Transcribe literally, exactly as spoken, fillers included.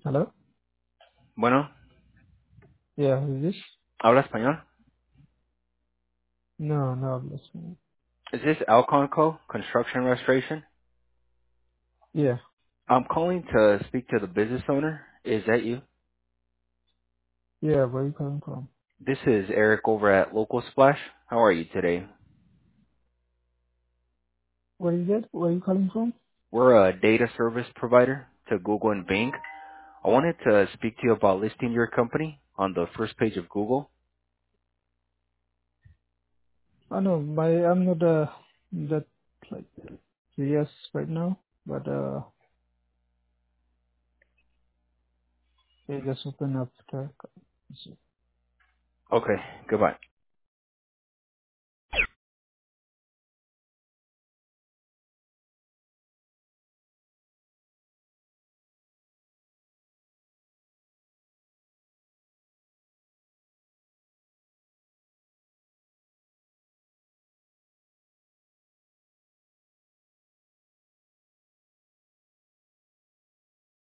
Hello? Bueno, Yeah, who's this? ¿habla español? No, no, listen. Is this Alcon Co. Construction Restoration? Yeah, I'm calling to speak to the business owner. Is that you? yeah, where you coming from? This is Eric over at Local Splash. How are you today? What is it? Where you calling from? We're a data service provider to Google and Bing. I wanted to speak to you about listing your company on the first page of Google. I know, my, I'm not, uh, that, like, serious right now, but, uh, they just open up the, Okay, goodbye.